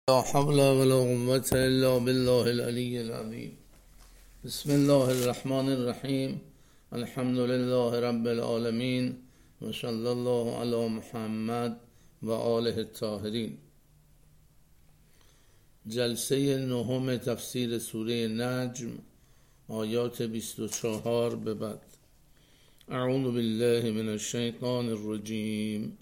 لا حول ولا قوة إلا بالله العلي العظيم. بسم الله الرحمن الرحیم. الحمد لله رب العالمین و صلی الله علی محمد و آله الطاهرین. جلسه نهم تفسیر سوره نجم، آیات 24 به بعد. اعوذ بالله من الشیطان الرجیم.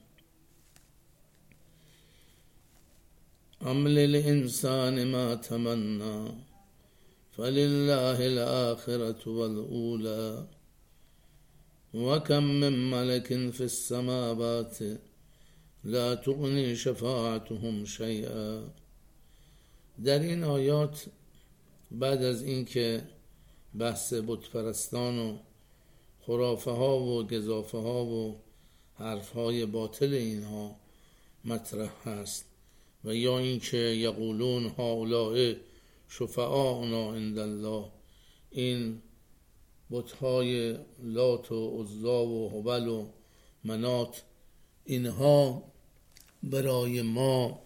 ام للانسان ما تمنى فلله الآخرة والأولى وكم من ملك في السماوات لا تغني شفاعتهم شيئا. در این آیات بعد از اینکه بحث بتپرستان و خرافه ها و گزافه ها و حرف های باطل اینها مطرح هست و یا اینکه یقولون هؤلاء شفعاؤنا عند الله، این بت‌های لات و عزی و هبل و منات اینها برای ما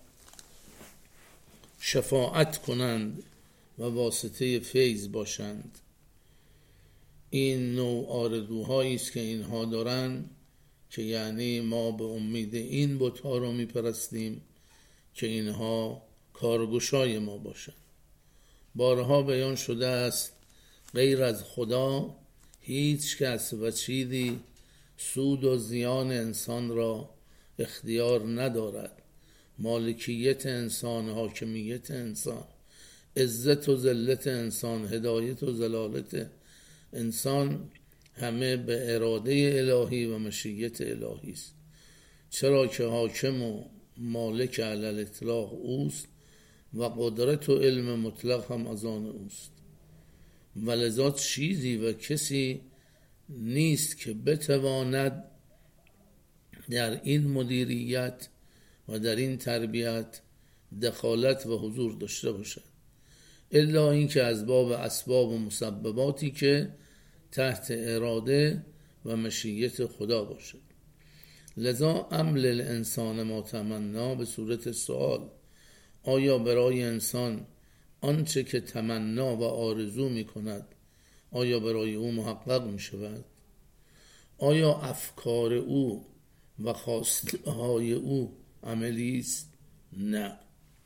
شفاعت کنند و واسطه فیض باشند. این نوع آرزوهایی است که اینها دارند که یعنی ما به امید این بت‌ها رو میپرستیم که اینها کارگشای ما باشند. بارها بیان شده است غیر از خدا هیچ کس و چیزی سود و زیان انسان را اختیار ندارد. مالکیت انسان، حاکمیت انسان، عزت و ذلت انسان، هدایت و ضلالت انسان همه به اراده الهی و مشیت الهی است. چرا که حاکم و مالک علی الاطلاق اوست و قدرت و علم مطلق هم از آن اوست، ولذا چیزی و کسی نیست که بتواند در این مدیریت و در این تربیت دخالت و حضور داشته باشد الا اینکه از باب اسباب و مسبباتی که تحت اراده و مشیت خدا باشد. لذا ام للانسان ما تمنا به صورت سوال، آیا برای انسان آنچه که تمنا و آرزو می کند آیا برای او محقق می شود؟ آیا افکار او و خواسته های او عملی است؟ نه.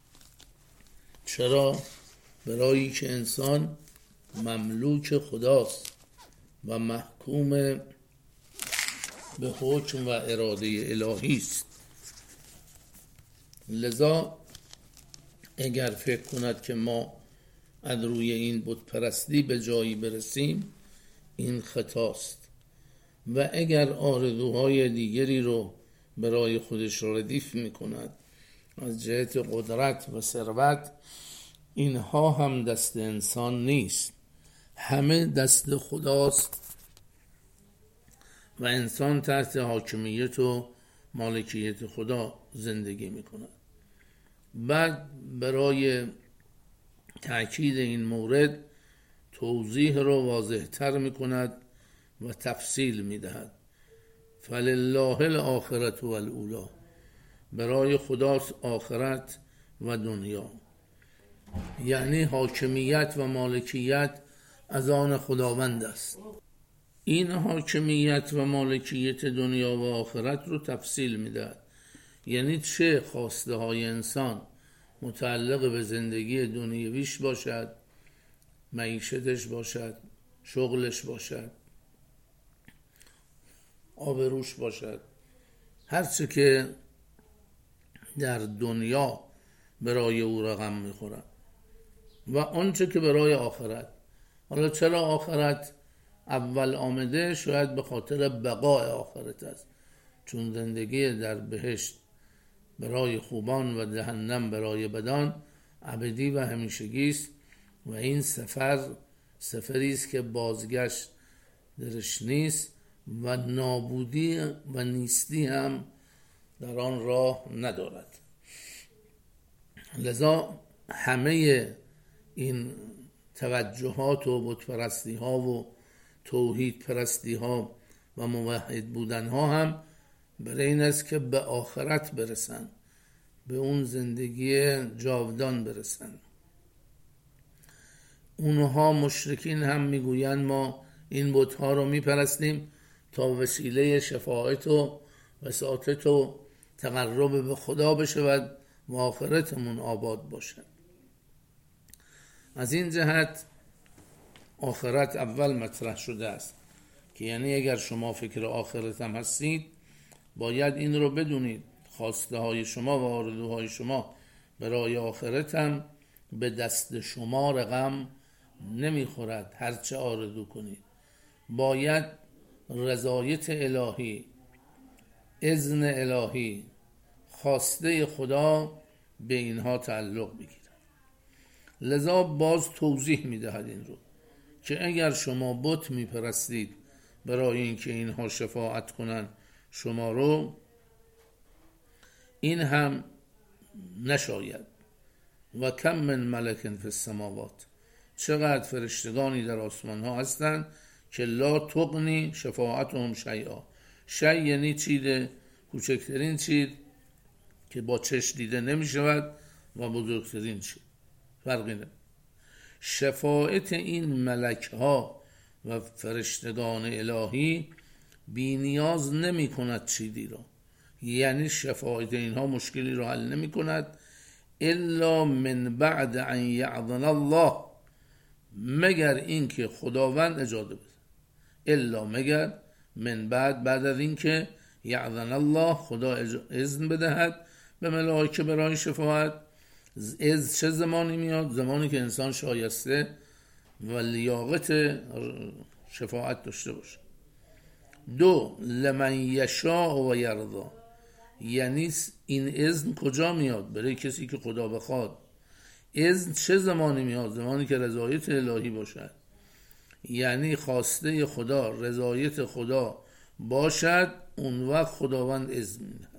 چرا؟ برای که انسان مملوک خداست و محکوم به حکم و اراده الهی است. لذا اگر فکر کند که ما از روی این بت پرستی به جایی برسیم این خطاست و اگر آرزوهای دیگری رو برای خودش ردیف می کند از جهت قدرت و ثروت، اینها هم دست انسان نیست، همه دست خداست و انسان تحت حاکمیت و مالکیت خدا زندگی می کند. بعد برای تأکید این مورد توضیح رو واضح تر می کند و تفصیل می دهد. فلله الآخرة والأولی، برای خداست آخرت و دنیا، یعنی حاکمیت و مالکیت از آن خداوند است. این حاکمیت و مالکیت دنیا و آخرت رو تفصیل میدهد، یعنی چه خواسته های انسان متعلق به زندگی دنیویش باشد، معیشتش باشد، شغلش باشد، آبروش باشد، هرچه که در دنیا برای او رقم میخورد و آنچه که برای آخرت. حالا چرا آخرت اول آمده؟ شاید به خاطر بقای آخرت است، چون زندگی در بهشت برای خوبان و جهنم برای بدان ابدی و همیشگی است و این سفری است که بازگشت درش نیست و نابودی و نیستی هم در آن راه ندارد. لذا همه این توجهات و بتپرستی ها و توحید پرستی ها و موحد بودن ها هم برای این است که به آخرت برسن، به اون زندگی جاودان برسن. اونها مشرکین هم میگویند ما این بت‌ها رو میپرستیم تا وسیله شفاعت و وساطت و تقرب به خدا بشود و آخرتمون آباد باشد. از این جهت آخرت اول مطرح شده است که یعنی اگر شما فکر آخرت هم هستید باید این رو بدونید خواسته های شما و آرزوهای شما برای آخرت هم به دست شما رقم نمیخورد. هرچه آرزو کنید باید رضایت الهی، اذن الهی، خواسته خدا به اینها تعلق بگیرد. لذا باز توضیح میدهد این رو که اگر شما بت میپرستید برای اینکه اینها شفاعت کنن شما رو، این هم نشاید. و کم من ملک فی السماوات، چقدر فرشتگانی در آسمان ها هستند که لا تغنی شفاعتهم شیئا. شیء یعنی چیز، کوچکترین چیز که با چشم دیده نمی شود و بزرگترین چیز، فرقی نه. شفاعت این ملک ها و فرشتگان الهی بی نیاز نمی کند چیزی را، یعنی شفاعت اینها مشکلی را حل نمی کند الا من بعد ان یعظن الله، مگر اینکه خداوند اجازه بده. الا مگر من بعد از اینکه یعظن الله، خدا اذن بدهد به ملائکه برای شفاعت. از چه زمانی میاد؟ زمانی که انسان شایسته و لیاقت شفاعت داشته باشه. دو، لمن یشاء و یرضا، یعنی این اذن کجا میاد؟ برای کسی که خدا بخواد. اذن چه زمانی میاد؟ زمانی که رضایت الهی باشد، یعنی خواسته خدا، رضایت خدا باشد، اون وقت خداوند اذن میدهد.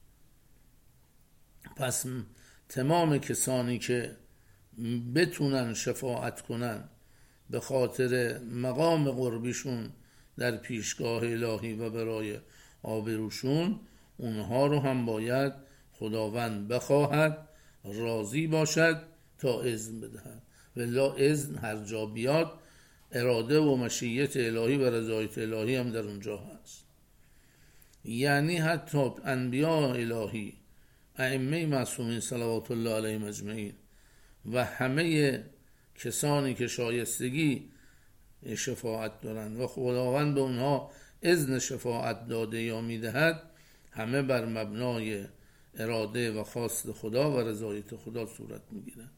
پس تمام کسانی که بتونن شفاعت کنن به خاطر مقام قربیشون در پیشگاه الهی و برای آبروشون، اونها رو هم باید خداوند بخواهد، راضی باشد تا اذن بدهد. ولا اذن هر جا بیاد اراده و مشیت الهی و رضایت الهی هم در اونجا هست. یعنی حتی انبیاء الهی، ائمه معصومین صلوات الله علیهم اجمعین و همه کسانی که شایستگی شفاعت دارند و خداوند به اونها اذن شفاعت داده یا میدهد، همه بر مبنای اراده و خواست خدا و رضایت خدا صورت میگیرند.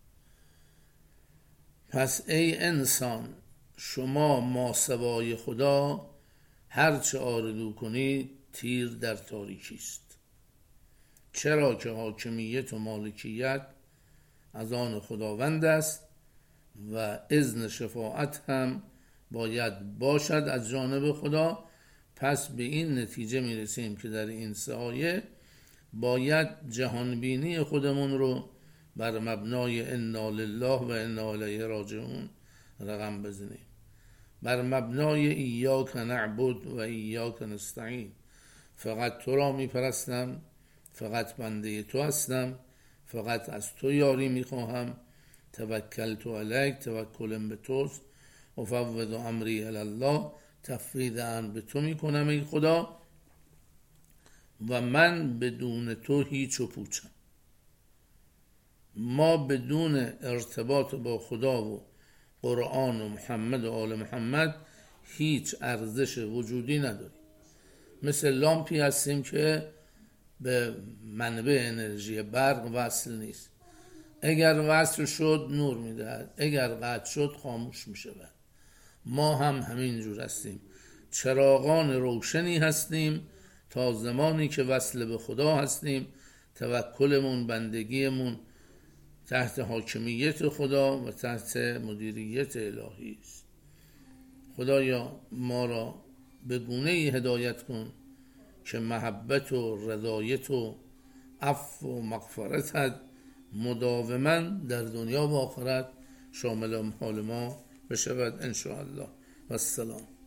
پس ای انسان، شما ماسوای خدا هرچه آرزو کنید تیر در تاریکی است. چرا که حاکمیت و مالکیت از آن خداوند است و اذن شفاعت هم باید باشد از جانب خدا. پس به این نتیجه میرسیم که در این سه آیه باید جهانبینی خودمون رو بر مبنای انا لله و انا الیه راجعون رقم بزنیم، بر مبنای ایاک نعبد و ایاک نستعین، فقط تو را میپرستم، فقط بنده تو هستم، فقط از تو یاری میخواهم، توکلت علیک، توکلم به توست، افوض امری الی الله، تفویض امر به تو میکنم ای خدا و من بدون تو هیچ و پوچم. ما بدون ارتباط با خدا و قرآن و محمد و آل محمد هیچ ارزش وجودی نداریم. مثل لامپی هستیم که به منبع انرژی برق وصل نیست. اگر وصل شد نور میدهد، اگر قطع شد خاموش میشود. ما هم همین جور هستیم، چراغان روشنی هستیم تا زمانی که وصل به خدا هستیم توکلمون، بندگیمون تحت حاکمیت خدا و تحت مدیریت الهی است. خدایا ما را به گونه‌ای هدایت کن که محبت و رضایت و عفو و مغفرتت مداوما در دنیا و آخرت شامل حال ما بشود ان شاء الله. و السلام.